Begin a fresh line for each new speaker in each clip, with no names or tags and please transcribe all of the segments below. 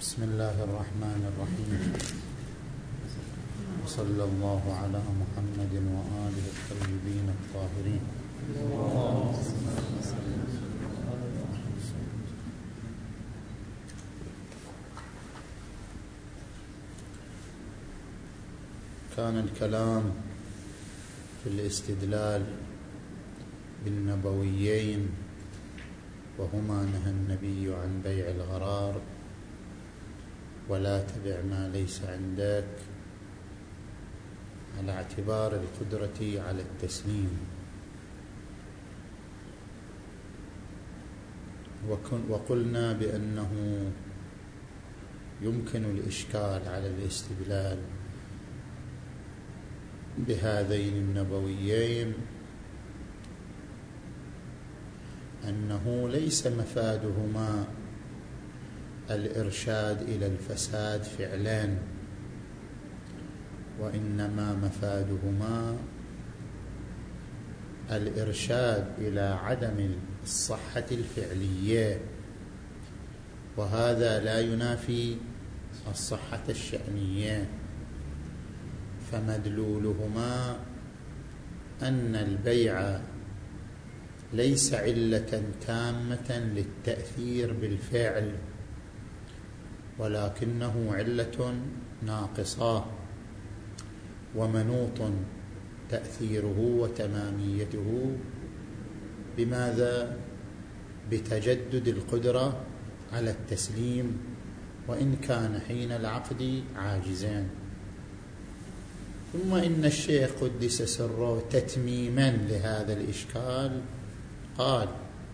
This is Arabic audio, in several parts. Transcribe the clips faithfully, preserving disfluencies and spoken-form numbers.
بسم الله الرحمن الرحيم، وصلى الله على محمد وآله الطيبين الطاهرين. كان الكلام في الاستدلال بالنبويين، وهما نهى النبي عن بيع الغرار ولا تبع ما ليس عندك، على اعتبار القدرة على التسليم. وقلنا بأنه يمكن الإشكال على الاستدلال بهذين النبويين، أنه ليس مفادهما الإرشاد إلى الفساد فعلا، وإنما مفادهما الإرشاد إلى عدم الصحة الفعلية، وهذا لا ينافي الصحة الشأنية. فمدلولهما أن البيع ليس علة تامة للتأثير بالفعل، ولكنه علة ناقصة ومنوط تأثيره وتماميته بماذا؟ بتجدد القدرة على التسليم، وإن كان حين العقد عاجزان. ثم إن الشيخ قدس سره تتميما لهذا الإشكال قال: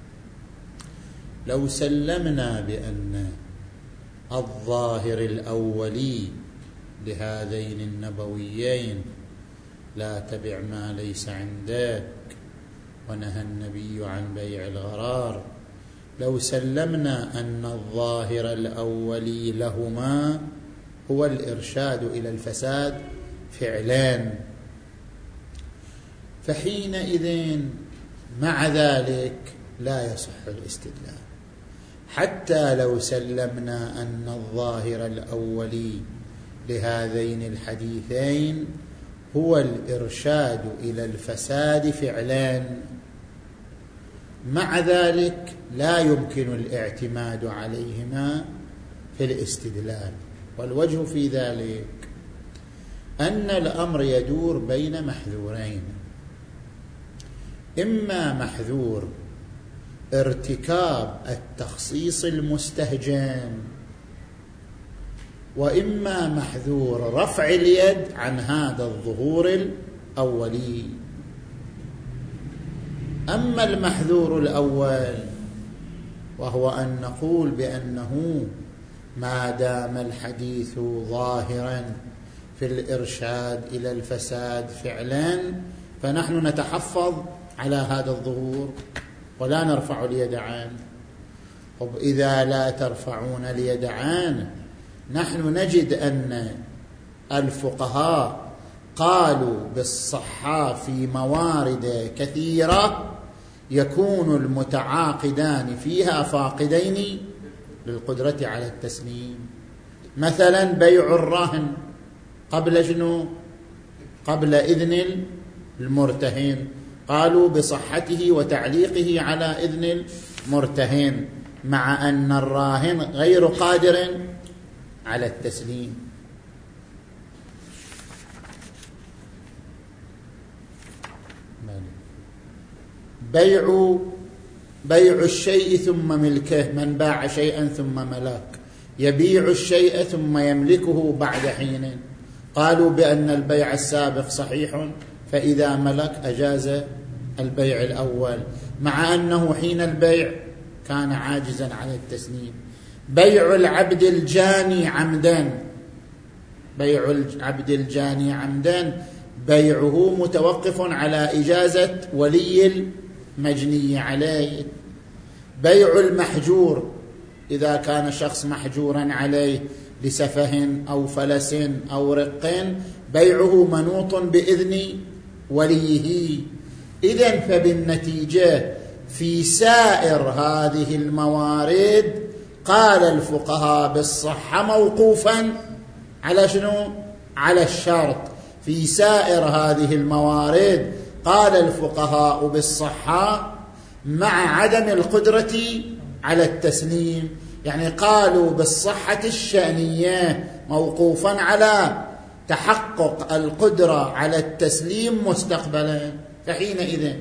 لو سلمنا بأن الظاهر الأولي لهذين النبويين لا تبع ما ليس عندك ونهى النبي عن بيع الغرار، لو سلمنا أن الظاهر الأولي لهما هو الإرشاد إلى الفساد فعلان، فحينئذ مع ذلك لا يصح الاستدلال، حتى لو سلمنا أن الظاهر الأولي لهذين الحديثين هو الإرشاد إلى الفساد فعلان، مع ذلك لا يمكن الاعتماد عليهما في الاستدلال. والوجه في ذلك أن الأمر يدور بين محذورين: إما محذور ارتكاب التخصيص المستهجن، وإما محذور رفع اليد عن هذا الظهور الأولي. أما المحذور الأول وهو أن نقول بأنه ما دام الحديث ظاهرا في الإرشاد إلى الفساد فعلا فنحن نتحفظ على هذا الظهور ولا نرفع اليد عنه. طب إذا لا ترفعون اليد عنه، نحن نجد أن الفقهاء قالوا بالصحة في موارد كثيرة يكون المتعاقدان فيها فاقدين للقدرة على التسليم. مثلا بيع الرهن قبل شنو؟ قبل إذن المرتهن، قالوا بصحته وتعليقه على إذن المرتهن، مع أن الراهن غير قادر على التسليم. بيع بيع الشيء ثم ملكه، من باع شيئا ثم ملك، يبيع الشيء ثم يملكه بعد حين، قالوا بأن البيع السابق صحيح، فإذا ملك أجاز البيع الأول، مع أنه حين البيع كان عاجزا عن التسليم. بيع العبد الجاني عمدا، بيع العبد الجاني عمدا بيعه متوقف على إجازة ولي المجني عليه. بيع المحجور إذا كان شخص محجورا عليه لسفه أو فلس أو رق، بيعه منوط بإذن وليه. إذن فبالنتيجة في سائر هذه الموارد قال الفقهاء بالصحة موقوفا على شنو؟ على الشرط. في سائر هذه الموارد قال الفقهاء بالصحة مع عدم القدرة على التسليم، يعني قالوا بالصحة الشأنية موقوفا على تحقق القدرة على التسليم مستقبلا. فحينئذ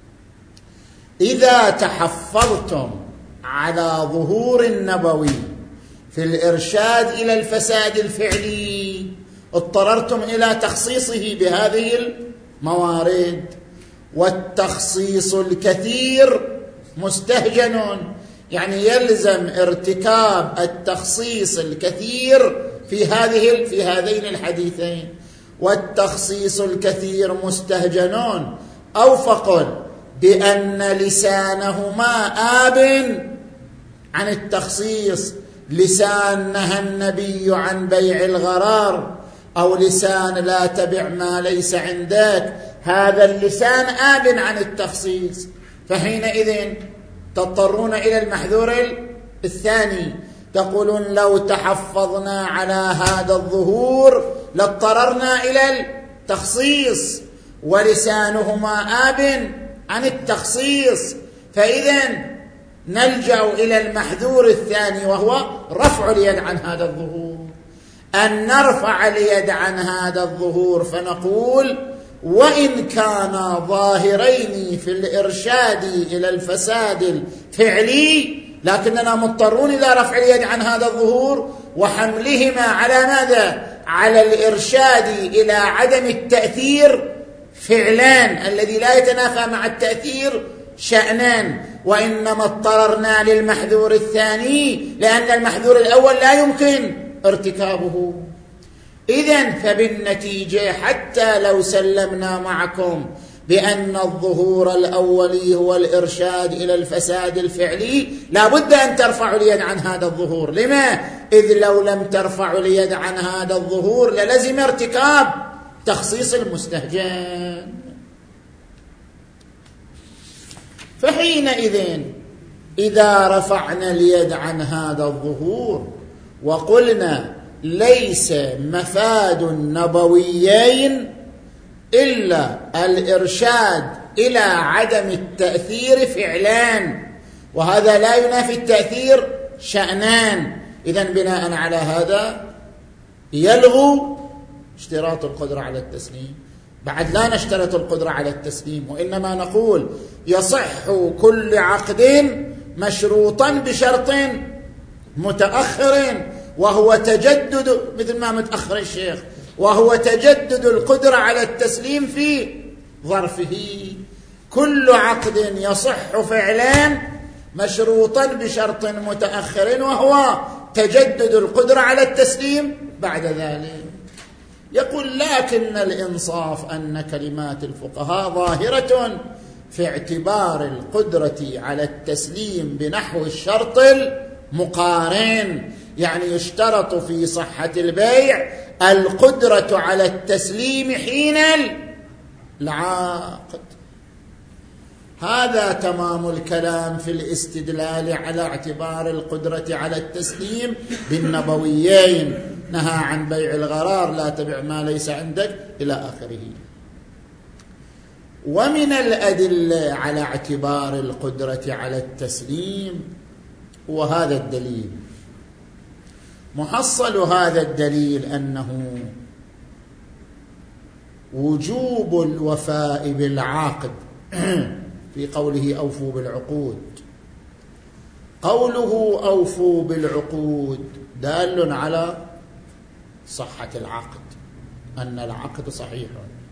إذا تحفظتم على ظهور النبوي في الإرشاد إلى الفساد الفعلي اضطررتم إلى تخصيصه بهذه الموارد، والتخصيص الكثير مستهجن، يعني يلزم ارتكاب التخصيص الكثير في هذه في هذين الحديثين. والتخصيص الكثير مستهجنون، أو فقل بأن لسانهما آب عن التخصيص، لسان نهى النبي عن بيع الغرار، أو لسان لا تبع ما ليس عندك، هذا اللسان آب عن التخصيص. فحينئذ تضطرون إلى المحذور الثاني، تقولون لو تحفظنا على هذا الظهور لاضطررنا إلى التخصيص، ولسانهما آب عن التخصيص، فإذا نلجأ إلى المحذور الثاني وهو رفع اليد عن هذا الظهور. أن نرفع اليد عن هذا الظهور فنقول وإن كانا ظاهرين في الإرشاد إلى الفساد الفعلي، لكننا مضطرون إلى رفع اليد عن هذا الظهور وحملهما على ماذا؟ على الإرشاد إلى عدم التأثير فعلان الذي لا يتنافى مع التأثير شأنان، وإنما اضطررنا للمحذور الثاني لأن المحذور الأول لا يمكن ارتكابه. إذن فبالنتيجة حتى لو سلمنا معكم بأن الظهور الأولي هو الإرشاد إلى الفساد الفعلي، لا بد أن ترفعوا اليد عن هذا الظهور. لما؟ إذ لو لم ترفعوا اليد عن هذا الظهور للزم ارتكاب تخصيص المستهجن. فحينئذ إذا رفعنا اليد عن هذا الظهور وقلنا ليس مفاد النبويين إلا الإرشاد إلى عدم التأثير فعلان، وهذا لا ينافي التأثير شأنان، إذن بناء على هذا يلغو اشتراط القدرة على التسليم. بعد لا نشترط القدرة على التسليم، وإنما نقول يصح كل عقد مشروطا بشرط متأخر، وهو تجدد، مثل ما متأخر الشيخ، وهو تجدد القدرة على التسليم في ظرفه. كل عقد يصح فعلان مشروطا بشرط متأخر، وهو تجدد القدرة على التسليم بعد ذلك. يقول لكن الإنصاف أن كلمات الفقهاء ظاهرة في اعتبار القدرة على التسليم بنحو الشرط المقارن، يعني يشترط في صحة البيع القدرة على التسليم حين العقد. هذا تمام الكلام في الاستدلال على اعتبار القدرة على التسليم بالنبويين، نهى عن بيع الغرار، لا تبع ما ليس عندك، إلى آخره. ومن الأدلة على اعتبار القدرة على التسليم وهذا الدليل، محصل هذا الدليل أنه وجوب الوفاء بالعقد في قوله أوفوا بالعقود. قوله أوفوا بالعقود دال على صحة العقد، أن العقد صحيح.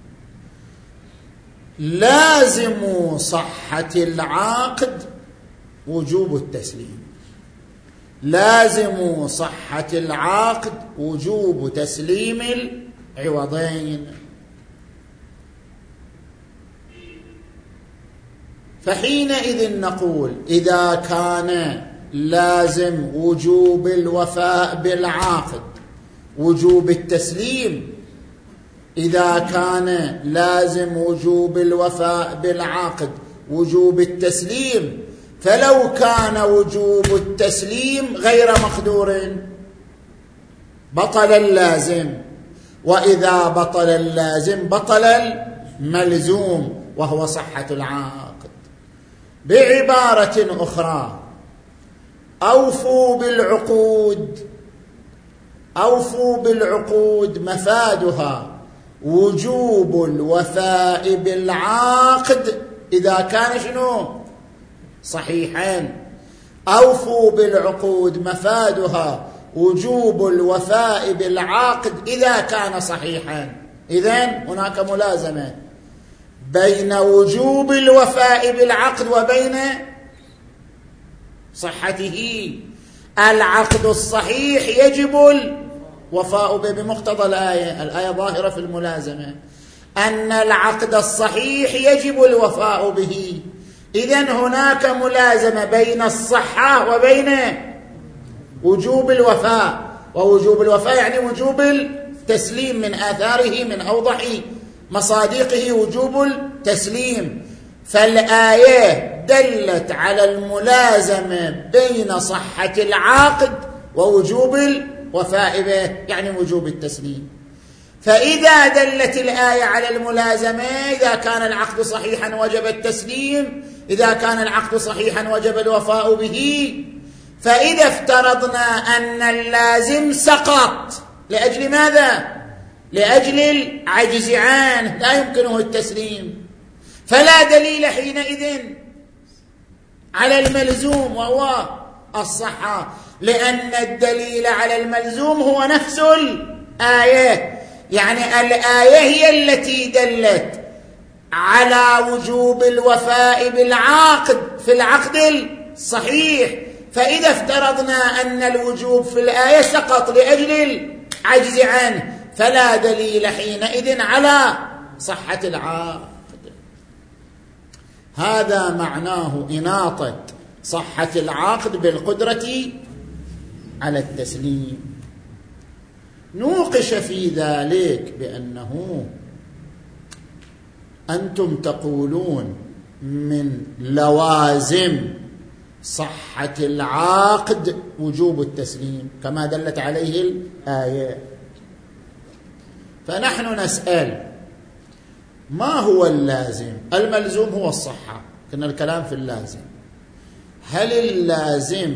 لازم صحة العقد وجوب التسليم، لازم صحة العقد وجوب تسليم العوضين. فحينئذ نقول إذا كان لازم وجوب الوفاء بالعقد وجوب التسليم، إذا كان لازم وجوب الوفاء بالعقد وجوب التسليم، فلو كان وجوب التسليم غير مقدور بطل اللازم، وإذا بطل اللازم بطل الملزوم وهو صحة العقد. بعبارة أخرى، أوفوا بالعقود، أوفوا بالعقود مفادها وجوب الوفاء بالعقد إذا كان شنو؟ صحيحا. أوفوا بالعقود مفادها وجوب الوفاء بالعقد إذا كان صحيحا. إذن هناك ملازمة بين وجوب الوفاء بالعقد وبين صحته. العقد الصحيح يجب الوفاء به بمقتضى الآية، الآية ظاهرة في الملازمة أن العقد الصحيح يجب الوفاء به. إذن هناك ملازمة بين الصحة وبين وجوب الوفاء، ووجوب الوفاء يعني وجوب التسليم، من آثاره من أوضح مصادقه وجوب التسليم. فالآية دلت على الملازمة بين صحة العقد ووجوب الوفاء به يعني وجوب التسليم. فإذا دلت الآية على الملازمة، إذا كان العقد صحيحا وجب التسليم، إذا كان العقد صحيحا وجب الوفاء به. فإذا افترضنا أن اللازم سقط لأجل ماذا؟ لأجل العجز عنه، لا يمكنه التسليم، فلا دليل حينئذ على الملزوم وهو الصحة، لأن الدليل على الملزوم هو نفس الآية. يعني الآية هي التي دلت على وجوب الوفاء بالعقد في العقد الصحيح. فإذا افترضنا أن الوجوب في الآية سقط لأجل العجز عنه، فلا دليل حينئذ على صحة العقد. هذا معناه إناطة صحة العقد بالقدرة على التسليم. نوقش في ذلك بأنه أنتم تقولون من لوازم صحة العقد وجوب التسليم كما دلت عليه الآية. فنحن نسأل ما هو اللازم؟ الملزوم هو الصحة، كنا الكلام في اللازم. هل اللازم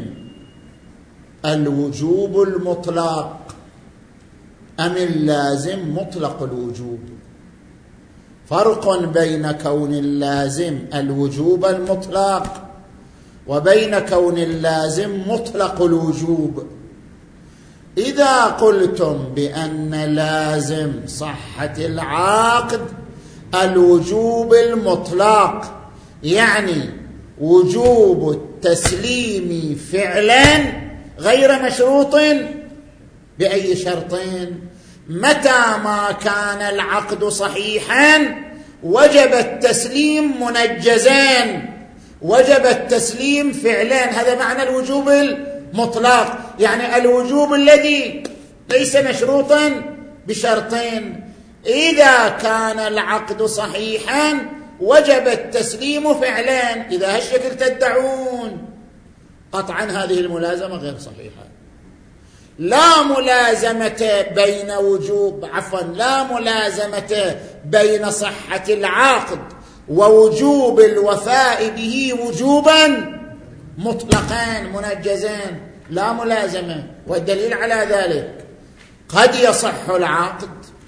الوجوب المطلق أم اللازم مطلق الوجوب؟ فرق بين كون اللازم الوجوب المطلق وبين كون اللازم مطلق الوجوب. إذا قلتم بأن لازم صحة العقد الوجوب المطلق، يعني وجوب التسليم فعلا غير مشروط بأي شرطين. متى ما كان العقد صحيحا وجب التسليم منجزان، وجب التسليم فعلا. هذا معنى الوجوب المطلق، يعني الوجوب الذي ليس مشروطا بشرطين. إذا كان العقد صحيحا وجب التسليم فعلا. إذا هالشكل تدعون قطعا هذه الملازمة غير صحيحة. لا ملازمة بين وجوب عفوا لا ملازمة بين صحة العقد ووجوب الوفاء به وجوبا مطلقا منجزان، لا ملازمة. والدليل على ذلك قد يصح العقد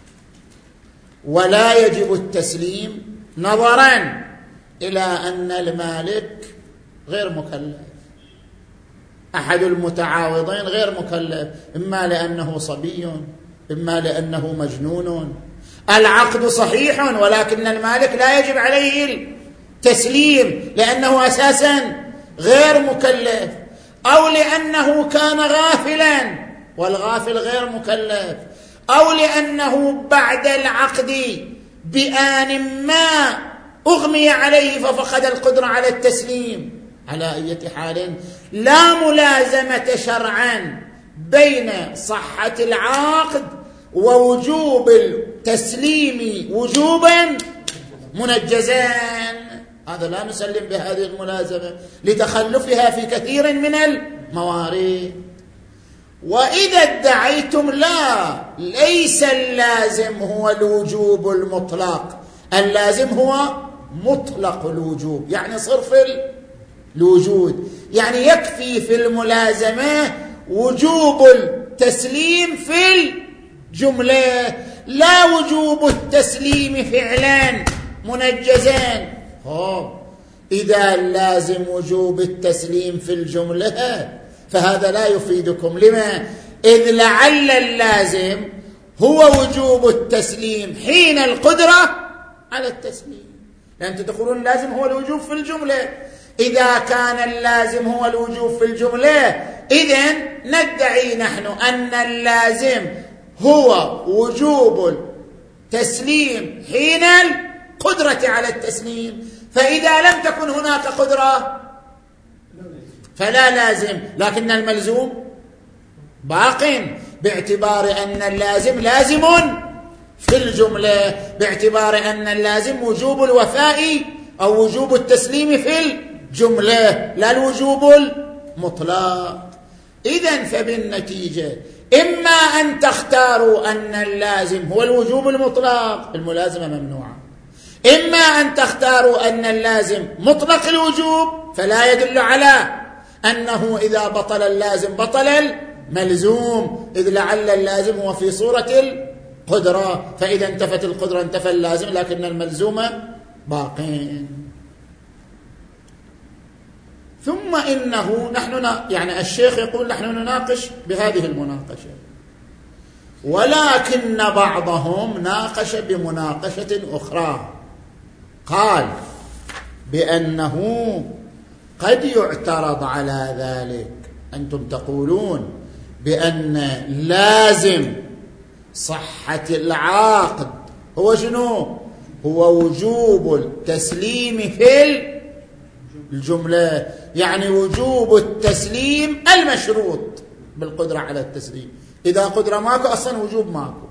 ولا يجب التسليم نظرا إلى أن المالك غير مكلف، أحد المتعاوضين غير مكلف، إما لأنه صبي إما لأنه مجنون. العقد صحيح ولكن المالك لا يجب عليه التسليم لأنه أساسا غير مكلف، أو لأنه كان غافلا والغافل غير مكلف، أو لأنه بعد العقد بآن ما أغمي عليه ففقد القدرة على التسليم. على أي حال لا ملازمة شرعا بين صحة العقد ووجوب التسليم وجوبا منجزان. هذا لا نسلم بهذه الملازمة لتخلفها في كثير من الموارد. وإذا ادعيتم لا، ليس اللازم هو الوجوب المطلق، اللازم هو مطلق الوجوب، يعني صرف الوجود، يعني يكفي في الملازمة وجوب التسليم في الجملة، لا وجوب التسليم فعلان منجزان. إذا اللازم وجوب التسليم في الجملة فهذا لا يفيدكم. لما؟ إذ لعل اللازم هو وجوب التسليم حين القدرة على التسليم، لأن تقولون اللازم هو الوجوب في الجملة. إذا كان اللازم هو الوجوب في الجملة، إذن ندعي نحن أن اللازم هو وجوب التسليم حين القدرة على التسليم. فإذا لم تكن هناك قدرة فلا لازم، لكن الملزوم باق، باعتبار أن اللازم لازم في الجملة، باعتبار أن اللازم وجوب الوفاء أو وجوب التسليم في الجملة لا الوجوب المطلق. إذن فبالنتيجة إما أن تختاروا أن اللازم هو الوجوب المطلق، الملازمة ممنوعة، إما أن تختاروا أن اللازم مطلق الوجوب، فلا يدل على أنه إذا بطل اللازم بطل الملزوم، إذ لعل اللازم هو في صورة القدرة، فإذا انتفت القدرة انتفى اللازم، لكن الملزوم باقين. ثم إنه نحن يعني الشيخ يقول نحن نناقش بهذه المناقشة، ولكن بعضهم ناقش بمناقشة أخرى، قال بأنه قد يعترض على ذلك. أنتم تقولون بأن لازم صحة العقد هو شنو؟ هو وجوب التسليم في الجملة، يعني وجوب التسليم المشروط بالقدرة على التسليم. إذا قدرة ماكو أصلا وجوب ماكو.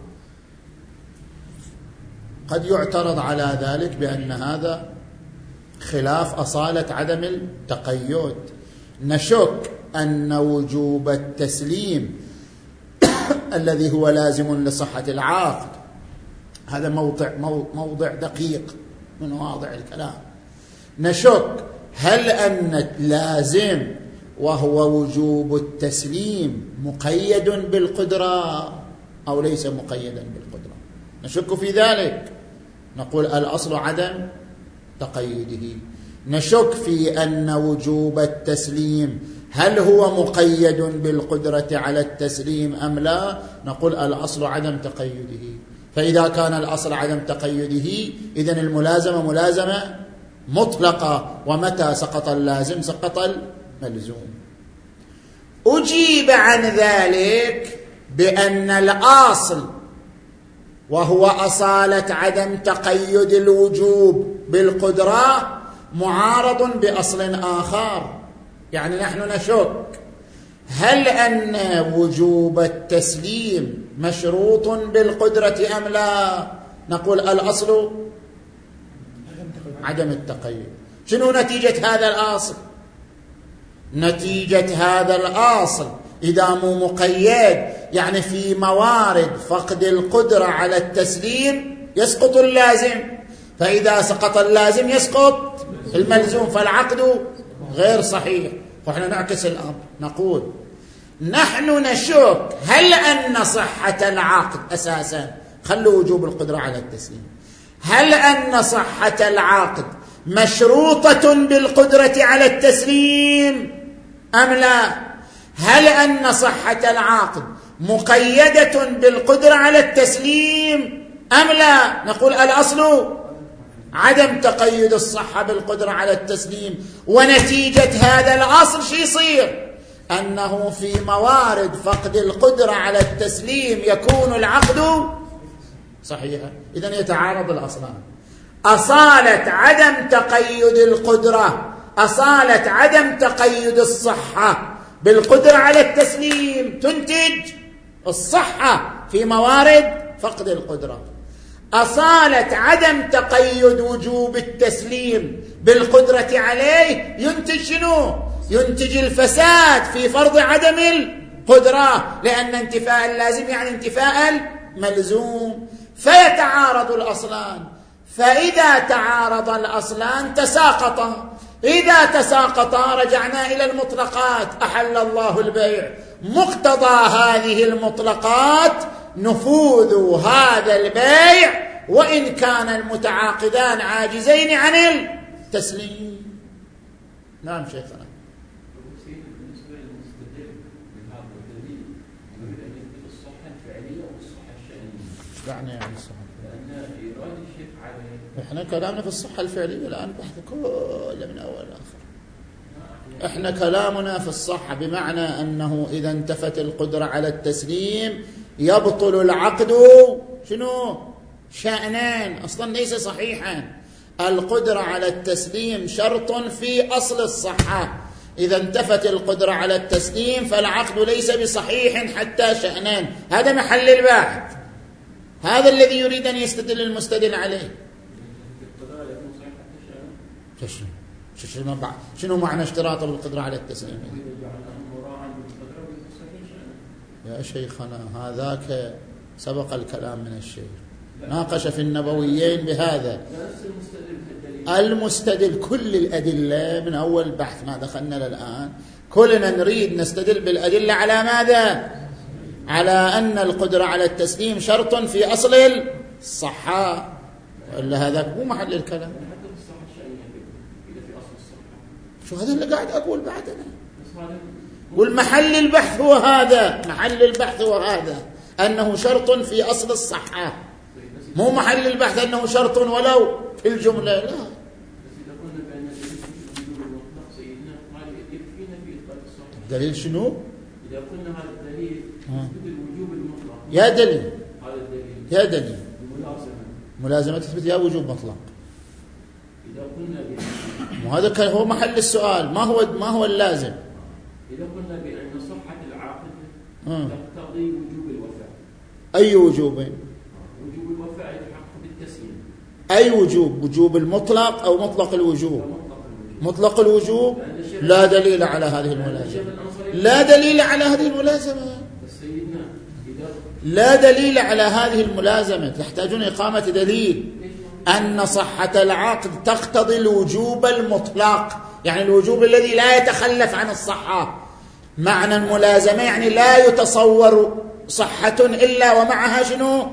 قد يعترض على ذلك بأن هذا خلاف أصالة عدم التقيد. نشك أن وجوب التسليم الذي هو لازم لصحة العقد، هذا موضع, موضع دقيق من مواضع الكلام. نشك هل أن لازم وهو وجوب التسليم مقيد بالقدرة أو ليس مقيدا بالقدرة، نشك في ذلك. نقول الأصل عدم تقيده. نشك في أن وجوب التسليم هل هو مقيد بالقدرة على التسليم أم لا، نقول الأصل عدم تقيده. فإذا كان الأصل عدم تقيده إذن الملازمة ملازمة مطلقة، ومتى سقط اللازم سقط الملزوم. أجيب عن ذلك بأن الأصل وهو أصالة عدم تقيد الوجوب بالقدرة معارض بأصل آخر. يعني نحن نشك هل أن وجوب التسليم مشروط بالقدرة أم لا، نقول الأصل عدم التقيد. شنو نتيجة هذا الأصل؟ نتيجة هذا الأصل إذا مو مقيد، يعني في موارد فقد القدرة على التسليم يسقط اللازم، فإذا سقط اللازم يسقط الملزوم، فالعقد غير صحيح. وإحنا نعكس الأمر، نقول نحن نشك هل أن صحة العقد أساسا، خلوا وجوب القدرة على التسليم، هل أن صحة العقد مشروطة بالقدرة على التسليم أم لا؟ هل أن صحة العقد مقيدة بالقدرة على التسليم أم لا؟ نقول الأصل عدم تقيد الصحة بالقدرة على التسليم. ونتيجة هذا الأصل شو يصير؟ أنه في موارد فقد القدرة على التسليم يكون العقد صحيحا. إذن يتعارض الأصلان، أصالة عدم تقيد القدرة، أصالة عدم تقيد الصحة بالقدرة على التسليم تنتج الصحة في موارد فقد القدرة. أصالة عدم تقيد وجوب التسليم بالقدرة عليه ينتج شنو؟ ينتج الفساد في فرض عدم القدرة، لأن انتفاء اللازم يعني انتفاء الملزوم، فيتعارض الأصلان. فإذا تعارض الأصلان تساقطا، إذا تساقطا رجعنا إلى المطلقات. أحل الله البيع، مقتضى هذه المطلقات نفوذ هذا البيع وإن كان المتعاقدان عاجزين عن التسليم. نعم شيخنا.
بالنسبة للمستدل من هذا الدليل يريد أن يثبت الصحة الفعلية والصحة الشأنية.
يعني يعني الصحة،
لأن إيراد الشيخ عليه
إحنا كلامنا في الصحة الفعلية الآن بحث كله من أول آخر. إحنا كلامنا في الصحة بمعنى أنه إذا انتفت القدرة على التسليم يبطل العقد شنو؟ شأنان، أصلا ليس صحيحا. القدرة على التسليم شرط في أصل الصحة، إذا انتفت القدرة على التسليم فالعقد ليس بصحيح حتى شأنان. هذا محل البحث، هذا الذي يريد أن يستدل المستدل عليه. شنو شنو معنى اشتراطه بالقدرة على التسليم؟ يا شيخنا هذاك سبق الكلام من الشيخ، ناقش في النبويين بهذا. المستدل كل الأدلة من أول بحث ما دخلنا للآن كلنا نريد نستدل بالأدلة على ماذا؟ على أن القدرة على التسليم شرط في أصل الصحة، إلا هذا مو محل الكلام. شو هذا اللي قاعد أقول بعدنا؟ والمحل البحث هو هذا، محل البحث هو هذا، أنه شرط في أصل الصحة، مو محل البحث أنه شرط ولو في الجملة. لا. دليل شنو؟
إذا قلنا هذا الدليل يثبت الوجوب المطلق.
يا دليل.
هذا الدليل.
يا دليل.
الملازمة.
ملازمة تثبت يا وجوب مطلق.
إذا قلنا بأن.
وهذا كان هو محل السؤال، ما هو ما هو اللازم؟
إذا قلنا بأن صحة العقد تقتضي وجوب الوفاء.
أي وجوب؟
وجوب الوفاء يتحقق بالتسليم.
أي وجوب؟ وجوب المطلق أو مطلق الوجوب؟ مطلق الوجوب لا دليل على هذه الملازمة، لا دليل على هذه الملازمة، لا دليل على هذه الملازمة. تحتاجون إقامة دليل أن صحة العقد تقتضي الوجوب المطلق، يعني الوجوب الذي لا يتخلف عن الصحة. معنى الملازمة يعني لا يتصور صحة إلا ومعها شنو؟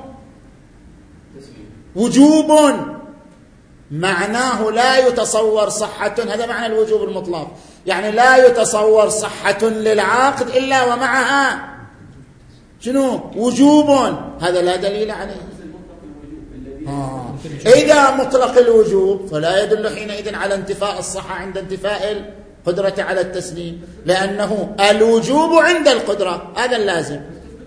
وجوب، معناه لا يتصور صحة، هذا معنى الوجوب المطلق، يعني لا يتصور صحة للعقد إلا ومعها شنو؟ وجوب، هذا لا دليل عليه. آه. إذا مطلق الوجوب فلا يدل حينئذ على انتفاء الصحة عند انتفاء القدرة على التسليم، لأنه الوجوب عند القدرة، هذا اللازم.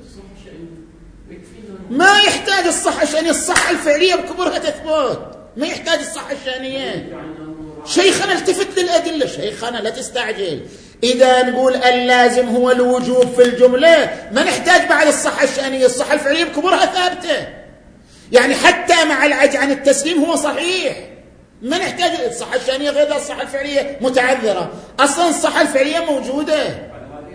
ما يحتاج الصحة الشأنية، الصحة الفعلية بكبرها تثبت، ما يحتاج الصحة الشأنية. شيخنا التفت للأدلة، شيخنا لا تستعجل. إذا نقول اللازم هو الوجوب في الجملة ما نحتاج بعد الصحة الشأنية، الصحة الفعلية بكبرها ثابتة، يعني حتى مع العجز عن التسليم هو صحيح، ما نحتاج الصحة الشأنية غير الصحة الفعلية متعذرة، أصلا الصحة الفعلية موجودة.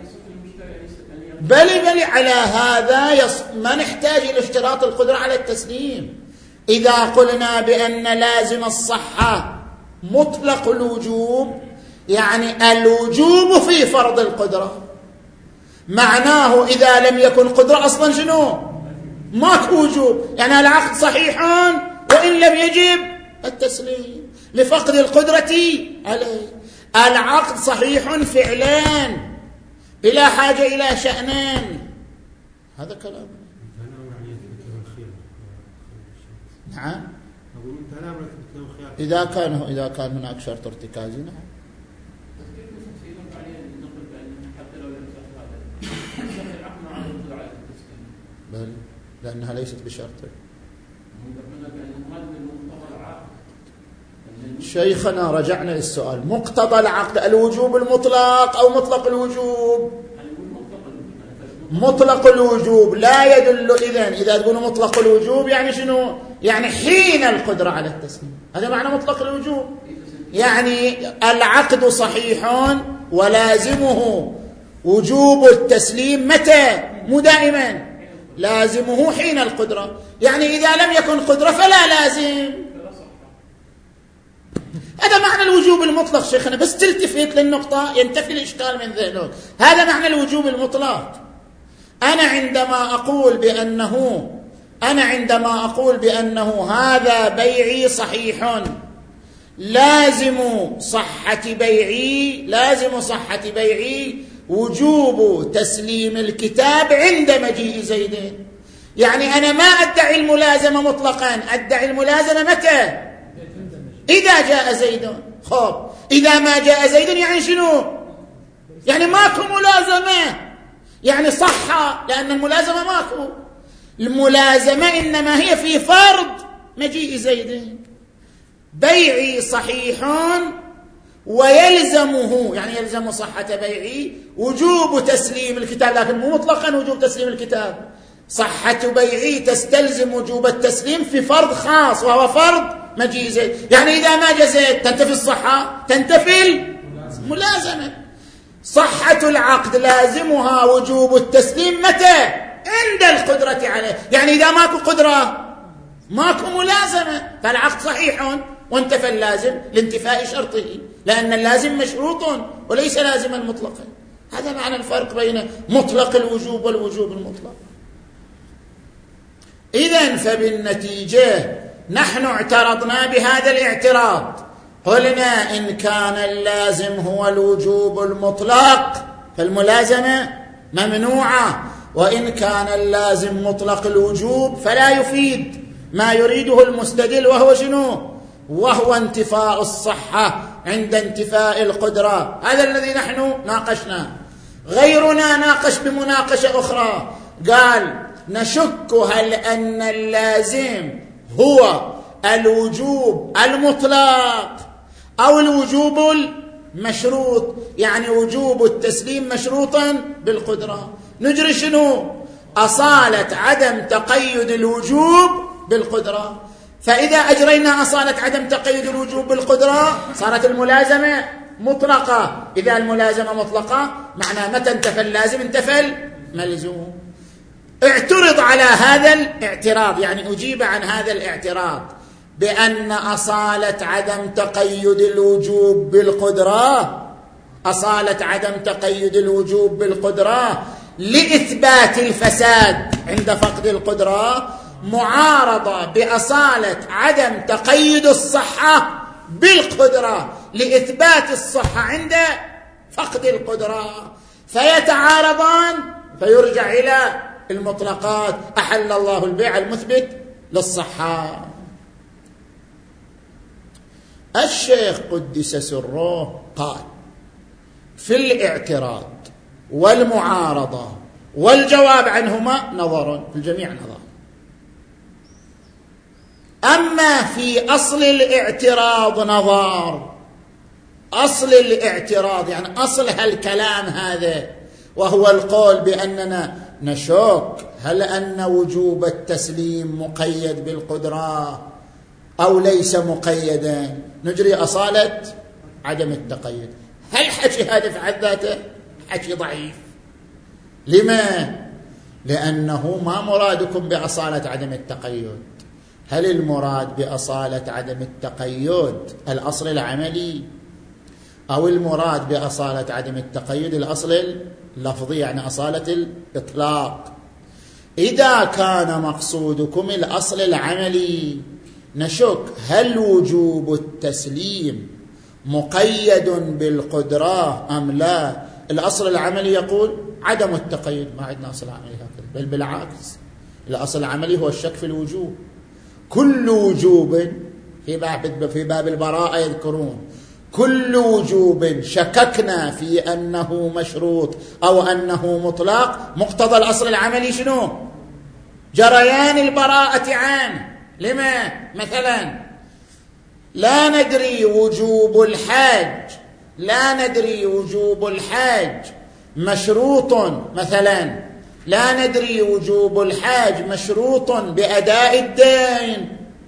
بل بل على هذا يص... ما نحتاج إلى اشتراط القدرة على التسليم. إذا قلنا بأن لازم الصحة مطلق الوجوب، يعني الوجوب في فرض القدرة، معناه إذا لم يكن قدرة أصلا شنو؟ ماكو وجوب، يعني العقد صحيح وإن لم يجب التسليم لفقد القدرة عليه. العقد صحيح فعلان بلا حاجة إلى شأنان، هذا كلام. نعم. إذا كان إذا كان هناك شرط ارتكازي نعم. بل لأنها ليست بشرط. شيخنا رجعنا للسؤال، مقتضى العقد الوجوب المطلق أو مطلق الوجوب؟ مطلق الوجوب لا يدل. إذن إذا تقول مطلق الوجوب يعني شنو؟ يعني حين القدرة على التسليم، هذا معنى مطلق الوجوب. يعني العقد صحيح ولازمه وجوب التسليم متى؟ مو دائما، لازمه حين القدرة. يعني إذا لم يكن قدرة فلا لازم. هذا معنى الوجوب المطلق شيخنا، بس تلتفت للنقطة ينتفي الإشكال من ذهنك. هذا معنى الوجوب المطلق. أنا عندما أقول بأنه أنا عندما أقول بأنه هذا بيعي صحيح، لازم صحة بيعي لازم صحة بيعي وجوب تسليم الكتاب عند مجيء زيد. يعني أنا ما أدعي الملازمة مطلقا، أدعي الملازمة متى؟ إذا جاء زيد. خب إذا ما جاء زيد يعني شنو؟ يعني ماكو ملازمة، يعني صح، لأن الملازمة ماكو. الملازمة إنما هي في فرض مجيء زيد. بيعي صحيح ويلزمه، يعني يلزم صحة بيعي وجوب تسليم الكتاب، لكن مو مطلقا وجوب تسليم الكتاب. صحة بيعي تستلزم وجوب التسليم في فرض خاص وهو فرض مجيء زيد. يعني إذا ما جاء زيد تنتفي الصحة، تنتفي الملازمة. صحة العقد لازمها وجوب التسليم متى؟ عند القدرة عليه. يعني إذا ماكو قدرة ماكو ملازمة، فالعقد صحيح وانتفى اللازم لانتفاء شرطه، لأن اللازم مشروط وليس لازما مطلقا. هذا معنى الفرق بين مطلق الوجوب والوجوب المطلق. إذن فبالنتيجة نحن اعترضنا بهذا الاعتراض، قلنا إن كان اللازم هو الوجوب المطلق فالملازمة ممنوعة، وإن كان اللازم مطلق الوجوب فلا يفيد ما يريده المستدل، وهو شنو؟ وهو انتفاء الصحة عند انتفاء القدرة. هذا الذي نحن ناقشناه. غيرنا ناقش بمناقشة أخرى، قال نشك هل أن اللازم هو الوجوب المطلق أو الوجوب المشروط، يعني وجوب التسليم مشروطا بالقدرة. نجري شنو؟ أصالة عدم تقيد الوجوب بالقدرة. فإذا أجرينا أصالة عدم تقيد الوجوب بالقدرة صارت الملازمة مطلقة. إذا الملازمة مطلقة معنى متى انتفى اللازم انتفى الملزوم. اعترض على هذا الاعتراض، يعني أجيب عن هذا الاعتراض بأن أصالة عدم تقيد الوجوب بالقدرة أصالة عدم تقيد الوجوب بالقدرة لإثبات الفساد عند فقد القدرة معارضة بأصالة عدم تقيد الصحة بالقدرة لإثبات الصحة عند فقد القدرة، فيتعارضان فيرجع إلى المطلقات. أحل الله البيع المثبت للصحة. الشيخ قدس سره قال في الاعتراض والمعارضة والجواب عنهما نظر، في الجميع نظر. أما في أصل الاعتراض نظر. أصل الاعتراض يعني أصل هالكلام هذا، وهو القول بأننا نشك هل أن وجوب التسليم مقيد بالقدرة أو ليس مقيدا. نجري أصالة عدم التقيد. هل حكي هذا في حد ذاته حكي ضعيف. لما؟ لأنه ما مرادكم بأصالة عدم التقيد. هل المراد بأصالة عدم التقيد الأصل العملي، أو المراد بأصالة عدم التقيد الأصل اللفظي، يعني أصالة الإطلاق؟ إذا كان مقصودكم الأصل العملي نشك هل وجوب التسليم مقيد بالقدرة أم لا. الأصل العملي يقول عدم التقيد، ما عندنا أصل عملي هكذا، بل بالعكس الأصل العملي هو الشك في الوجوب. كل وجوب في باب في باب البراءة يذكرون كل وجوب شككنا في أنه مشروط أو أنه مطلق، مقتضى الأصل العملي شنو؟ جريان البراءة عنه. لما؟ مثلا لا ندري وجوب الحاج لا ندري وجوب الحاج مشروط، مثلا لا ندري وجوب الحاج مشروط بأداء الدين،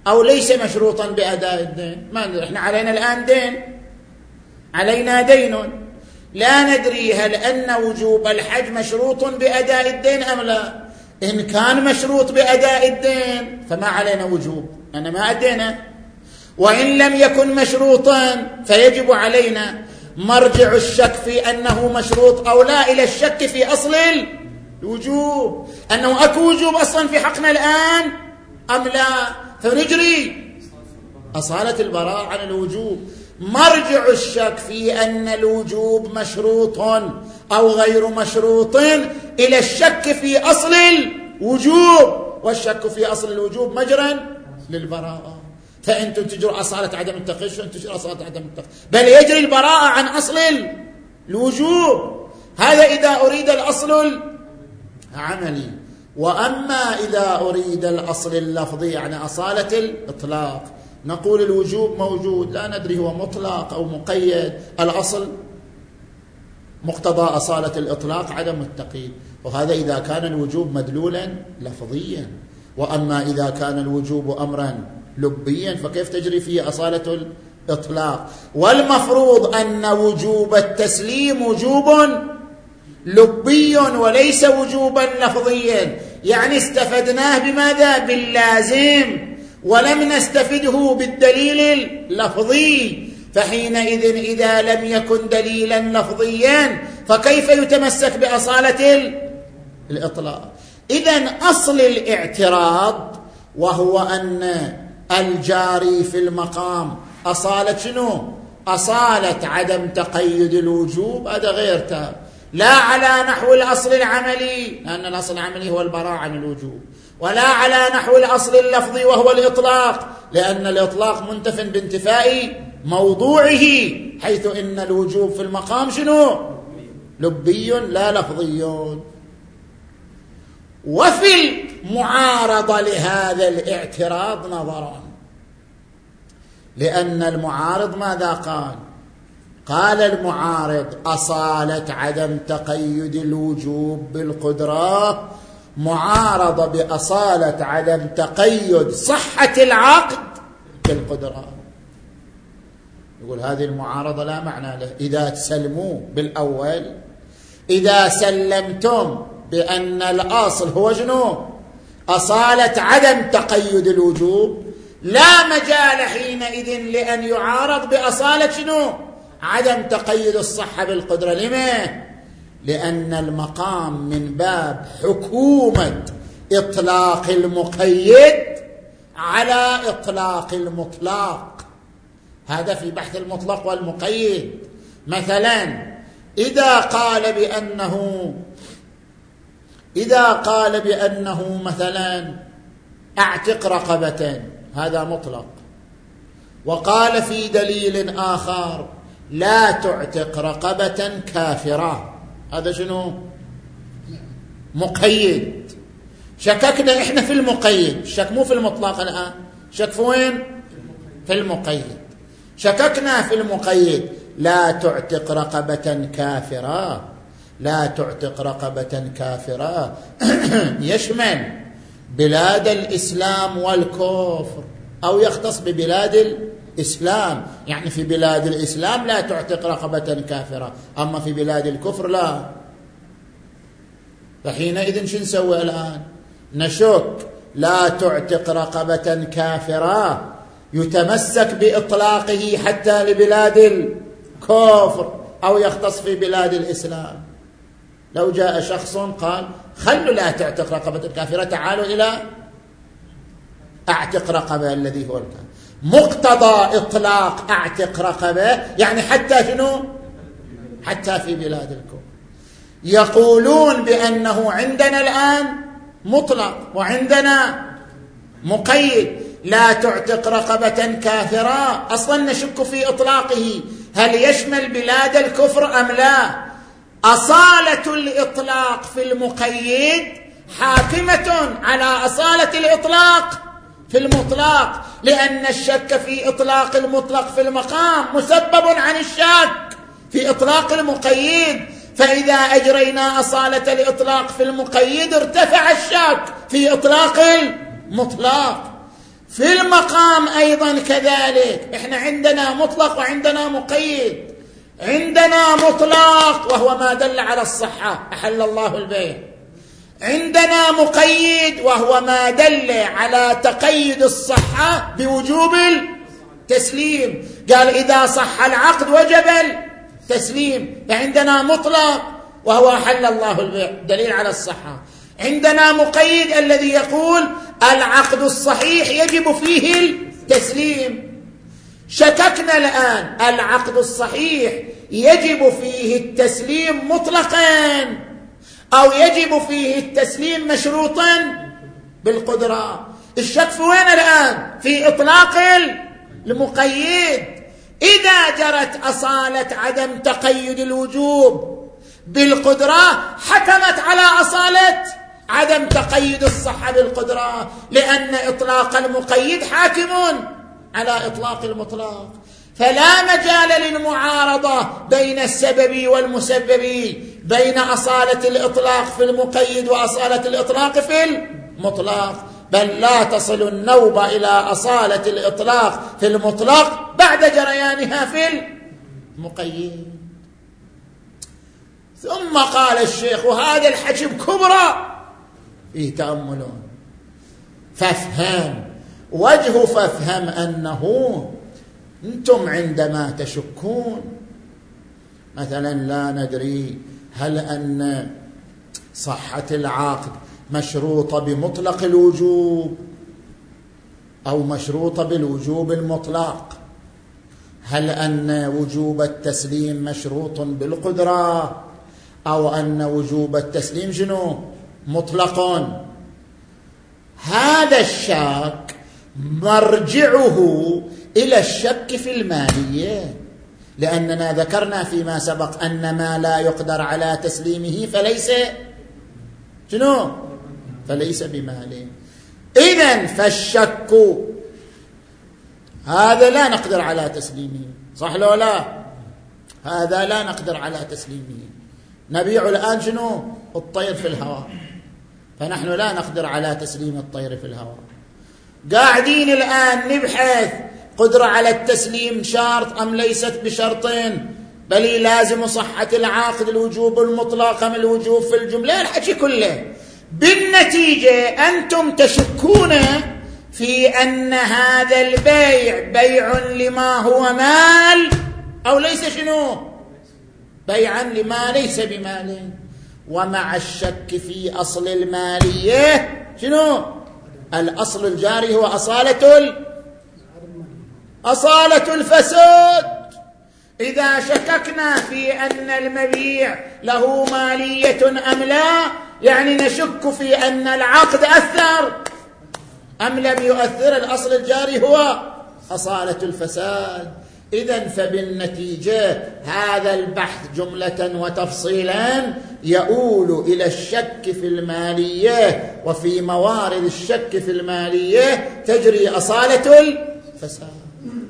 أو ليس مشروطا بأداء الدين. ما إحنا علينا الآن دين، علينا دين، لا ندري هل أن وجوب الحج مشروط بأداء الدين أم لا. إن كان مشروط بأداء الدين فما علينا وجوب، أنا ما أدينا. وإن لم يكن مشروطا فيجب علينا مرجع الشك في أنه مشروط أو لا إلى الشك في أصل الوجوب، أنه أكو وجوب أصلا في حقنا الآن أم لا، فنجري أصالة البراءة عن الوجوب. مرجع الشك في أن الوجوب مشروط أو غير مشروط إلى الشك في أصل الوجوب، والشك في أصل الوجوب مجرى للبراءة. فأنتم تجروا أصالة عدم التقييد، وأنتم تجروا أصالة عدم التقييد، بل يجري البراءة عن أصل الوجوب. هذا إذا أريد الأصل العملي. وأما إذا أريد الأصل اللفظي يعني أصالة الإطلاق، نقول الوجوب موجود، لا ندري هو مطلق أو مقيد. الأصل مقتضى أصالة الإطلاق عدم التقييد، وهذا إذا كان الوجوب مدلولا لفظيا. وأما إذا كان الوجوب أمرا لبيا فكيف تجري فيه أصالة الإطلاق؟ والمفروض أن وجوب التسليم وجوب لبي وليس وجوبا لفظيا، يعني استفدناه بماذا؟ باللازم، ولم نستفده بالدليل اللفظي. فحينئذ إذا لم يكن دليلا لفظيا فكيف يتمسك بأصالة الإطلاق؟ إذن أصل الاعتراض وهو أن الجاري في المقام أصالة شنو؟ أصالة عدم تقيد الوجوب، هذا غير تام، لا على نحو الأصل العملي لأن الأصل العملي هو البراءة عن الوجوب، ولا على نحو الأصل اللفظي وهو الإطلاق لأن الإطلاق منتف بانتفاء موضوعه، حيث إن الوجوب في المقام شنو؟ لبي لا لفظي. وفي المعارضة لهذا الاعتراض نظران، لأن المعارض ماذا قال؟ قال المعارض أصالة عدم تقيد الوجوب بالقدرة معارضة بأصالة عدم تقيد صحة العقد بالقدرة. يقول هذه المعارضة لا معنى له إذا تسلموا بالأول. إذا سلمتم بأن الأصل هو شنو؟ أصالة عدم تقيد الوجوب، لا مجال حينئذ لأن يعارض بأصالة شنو؟ عدم تقيد الصحة بالقدرة. لما؟ لأن المقام من باب حكومة إطلاق المقيد على إطلاق المطلق، هذا في بحث المطلق والمقيد. مثلا إذا قال بأنه إذا قال بأنه مثلا أعتق رقبة، هذا مطلق، وقال في دليل آخر لا تعتق رقبة كافرة، هذا شنو؟ مقيد. شككنا إحنا في المقيد، الشك مو في المطلق الآن، شك في وين؟ في المقيد. شككنا في المقيد لا تعتق رقبة كافرة، لا تعتق رقبة كافرة يشمل بلاد الإسلام والكفر أو يختص ببلاد الإسلام، يعني في بلاد الإسلام لا تعتق رقبة كافرة، أما في بلاد الكفر لا. فحينئذ شو نسوي الآن؟ نشك لا تعتق رقبة كافرة يتمسك بإطلاقه حتى لبلاد الكفر أو يختص في بلاد الإسلام. لو جاء شخص قال خلوا لا تعتق رقبة الكافرة، تعالوا إلى أعتق رقبة الذي هو الكافر، مقتضى إطلاق أعتق رقبة يعني حتى شنو؟ حتى في بلاد الكفر. يقولون بأنه عندنا الآن مطلق وعندنا مقيد، لا تعتق رقبة كافرة أصلا نشك في إطلاقه هل يشمل بلاد الكفر أم لا. أصالة الإطلاق في المقيد حاكمة على أصالة الإطلاق في المطلق، لأن الشك في إطلاق المطلق في المقام مسبب عن الشك في إطلاق المقيد، فإذا أجرينا أصالة الإطلاق في المقيد ارتفع الشك في إطلاق المطلق. في المقام أيضا كذلك، إحنا عندنا مطلق وعندنا مقيد. عندنا مطلق وهو ما دل على الصحة، أحل الله البيع. عندنا مقيد وهو ما دل على تقيد الصحة بوجوب التسليم، قال إذا صح العقد وجب التسليم. فعندنا مطلق وهو أحل الله البيع دليل على الصحة. عندنا مقيد الذي يقول العقد الصحيح يجب فيه التسليم. شككنا الآن، العقد الصحيح يجب فيه التسليم مطلقا أو يجب فيه التسليم مشروطا بالقدرة؟ الشك في وين الآن؟ في إطلاق المقيد. إذا جرت أصالة عدم تقيد الوجوب بالقدرة حكمت على أصالة عدم تقيد الصحة بالقدرة، لأن إطلاق المقيد حاكم على إطلاق المطلق. فلا مجال للمعارضة بين السبب والمسبب، بين أصالة الإطلاق في المقيد وأصالة الإطلاق في المطلق، بل لا تصل النوبة إلى أصالة الإطلاق في المطلق بعد جريانها في المقيد. ثم قال الشيخ وهذا الحكي بكبرى فيه تأملون، فافهم وجه فافهم أنه أنتم عندما تشكون مثلا لا ندري هل أن صحة العقد مشروطة بمطلق الوجوب أو مشروطة بالوجوب المطلق، هل أن وجوب التسليم مشروط بالقدرة أو أن وجوب التسليم شنو مطلق. هذا الشك مرجعه إلى الشك في المالية، لأننا ذكرنا فيما سبق أن ما لا يقدر على تسليمه فليس شنو فليس بمال. إذن فالشك هذا لا نقدر على تسليمه، صح لو لا؟ هذا لا نقدر على تسليمه. نبيع الآن شنو الطير في الهواء، فنحن لا نقدر على تسليم الطير في الهواء. قاعدين الآن نبحث قدرة على التسليم شرط أم ليست بشرطين، بل لازم صحة العقد الوجوب المطلق أم الوجوب في الجملة، الحكي كله. بالنتيجة أنتم تشكون في أن هذا البيع بيع لما هو مال أو ليس شنو بيعا لما ليس بمال. ومع الشك في أصل المالية شنو الأصل الجاري هو أصالة ال... أصالة الفساد. إذا شككنا في أن المبيع له مالية أم لا، يعني نشك في أن العقد أثر أم لم يؤثر، الأصل الجاري هو أصالة الفساد. إذن فبالنتيجة هذا البحث جملة وتفصيلا يؤول إلى الشك في المالية، وفي موارد الشك في المالية تجري أصالة الفساد.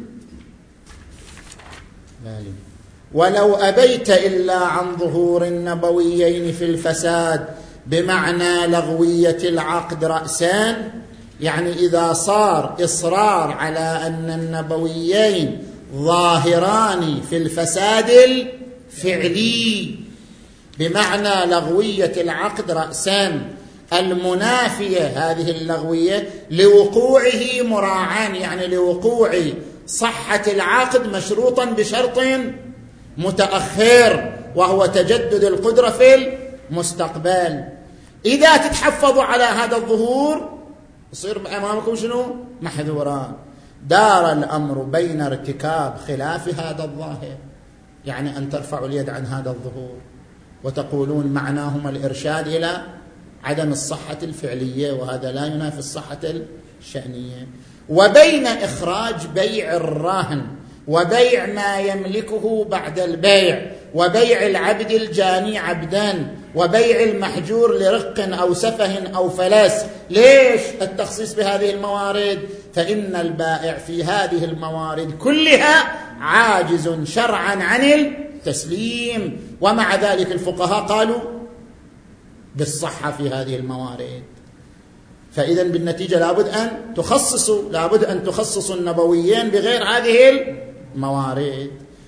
ولو أبيت إلا عن ظهور النبويين في الفساد بمعنى لغوية العقد رأسان، يعني إذا صار إصرار على أن النبويين ظاهران في الفساد الفعلي بمعنى لغوية العقد رأسان المنافية هذه اللغوية لوقوعه مراعاً، يعني لوقوع صحة العقد مشروطاً بشرط متأخر وهو تجدد القدرة في المستقبل. إذا تتحفظوا على هذا الظهور يصير أمامكم شنو محذوران. دار الأمر بين ارتكاب خلاف هذا الظاهر، يعني أن ترفعوا اليد عن هذا الظهور وتقولون معناهما الإرشاد إلى عدم الصحة الفعلية، وهذا لا ينافي الصحة الشأنية، وبين إخراج بيع الراهن وبيع ما يملكه بعد البيع وبيع العبد الجاني عبدا وبيع المحجور لرق أو سفه أو فلس. ليش التخصيص بهذه الموارد؟ فإن البائع في هذه الموارد كلها عاجز شرعا عن التسليم، ومع ذلك الفقهاء قالوا بالصحة في هذه الموارد. فإذا بالنتيجة لابد أن تخصصوا لابد أن تخصصوا النبويين بغير هذه الموارد.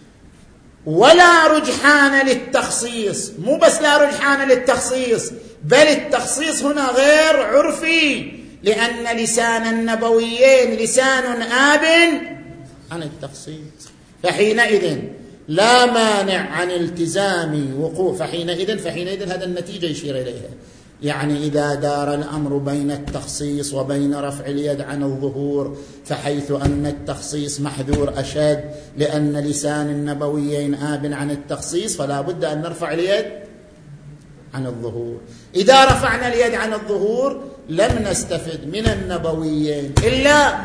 ولا رجحان للتخصيص، مو بس لا رجحان للتخصيص، بل التخصيص هنا غير عرفي، لأن لسان النبويين لسان آب عن التخصيص. فحينئذ لا مانع عن التزام وقوع، فحينئذ فحينئذ هذا النتيجة يشير إليها، يعني إذا دار الأمر بين التخصيص وبين رفع اليد عن الظهور، فحيث أن التخصيص محذور أشد لأن لسان النبويين آب عن التخصيص، فلا بد أن نرفع اليد عن الظهور. إذا رفعنا اليد عن الظهور لم نستفد من النبويين إلا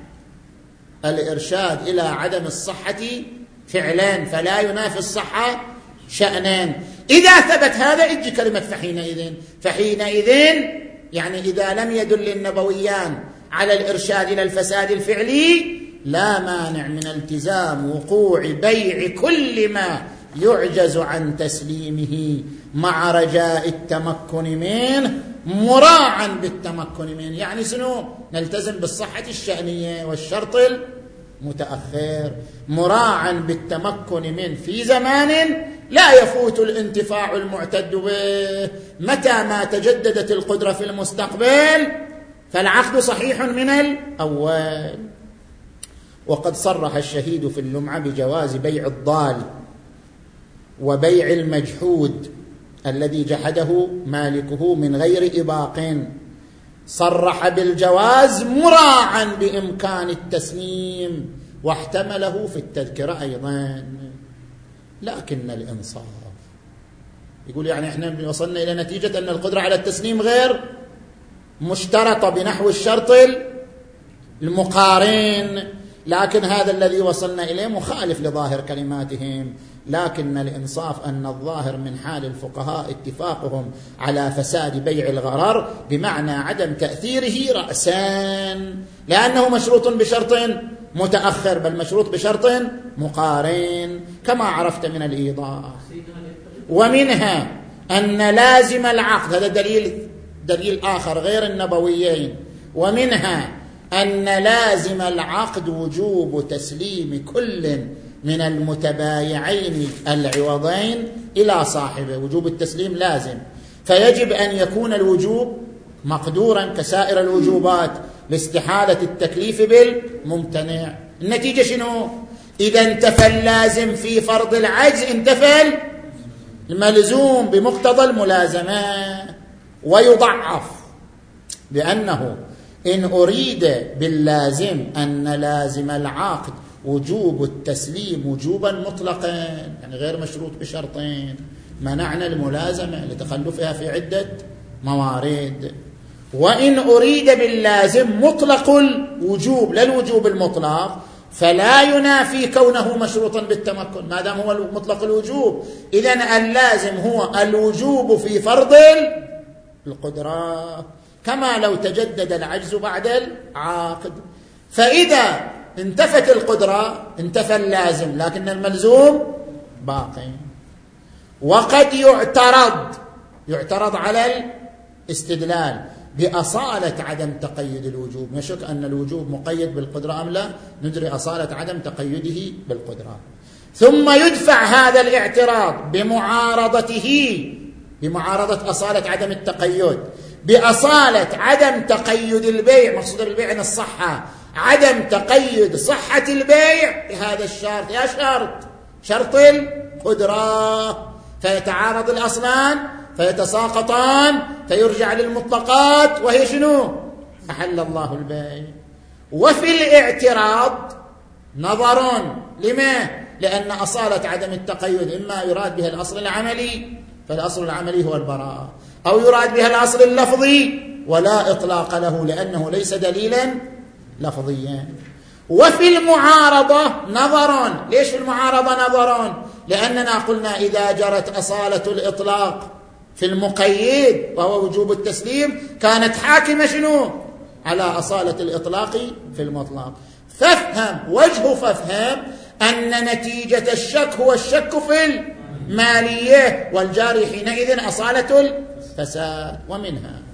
الإرشاد إلى عدم الصحة فعلان، فلا ينافي الصحة شأنان. إذا ثبت هذا اجي كلمة فحينئذ، فحينئذ يعني إذا لم يدل النبويان على الإرشاد إلى الفساد الفعلي لا مانع من التزام وقوع بيع كل ما يعجز عن تسليمه مع رجاء التمكن منه مراعا بالتمكن منه. يعني شنو؟ نلتزم بالصحة الشأنية والشرط المتأخر مراعا بالتمكن منه في زمان لا يفوت الانتفاع المعتد به. متى ما تجددت القدرة في المستقبل فالعقد صحيح من الأول. وقد صرح الشهيد في اللمعة بجواز بيع الضال وبيع المجحود الذي جحده مالكه من غير إباق، صرح بالجواز مراعا بإمكان التسليم، واحتمله في التذكرة أيضا. لكن الإنصاف يقول يعني احنا وصلنا إلى نتيجة أن القدرة على التسليم غير مشترطة بنحو الشرط المقارن، لكن هذا الذي وصلنا إليه مخالف لظاهر كلماتهم. لكن الإنصاف أن الظاهر من حال الفقهاء اتفاقهم على فساد بيع الغرر بمعنى عدم تأثيره رأسان، لأنه مشروط بشرط متأخر، بل مشروط بشرط مقارن كما عرفت من الإيضاح. ومنها أن لازم العقد، هذا دليل دليل آخر غير النبويين، ومنها أن لازم العقد وجوب تسليم كل من المتبايعين العوضين إلى صاحبه، وجوب التسليم لازم، فيجب أن يكون الوجوب مقدورا كسائر الوجوبات لاستحالة التكليف بالممتنع. النتيجة شنو؟ إذا انتفى اللازم في فرض العجز انتفى الملزوم بمقتضى الملازمة. ويضعف بأنه إن أريد باللازم أن لازم العقد وجوب التسليم وجوبا مطلقا، يعني غير مشروط بشرطين، منعنا الملازمة لتخلفها في عدة موارد. وإن أريد باللازم مطلق الوجوب لا الوجوب المطلق، فلا ينافي كونه مشروطا بالتمكن ما دام هو مطلق الوجوب. إذن اللازم هو الوجوب في فرض القدرة، كما لو تجدد العجز بعد العقد. فإذا انتفت القدرة انتفى اللازم، لكن الملزوم باقي. وقد يعترض يعترض على الاستدلال بأصالة عدم تقيد الوجوب، نشك أن الوجوب مقيد بالقدرة أم لا، ندري أصالة عدم تقيده بالقدرة. ثم يدفع هذا الاعتراض بمعارضته بمعارضة أصالة عدم التقيد بأصالة عدم تقيد البيع، مقصود بالبيع أن الصحة، عدم تقيد صحة البيع بهذا الشرط، يا شرط شرط القدرة، فيتعارض الأصلان فيتساقطان فيرجع للمطلقات، وهي شنو؟ أحل الله البيع. وفي الاعتراض نظر، لما؟ لأن أصالة عدم التقيد إما يراد بها الأصل العملي، فالأصل العملي هو البراءة، أو يراد بها الأصل اللفظي ولا إطلاق له لأنه ليس دليلا لفظيا. وفي المعارضة نظر، ليش في المعارضة نظر؟ لأننا قلنا إذا جرت أصالة الإطلاق في المقيد وهو وجوب التسليم كانت حاكمة شنو؟ على أصالة الإطلاق في المطلق. فافهم وجه فافهم أن نتيجة الشك هو الشك في المالية، والجاري حينئذ أصالة الفساد. ومنها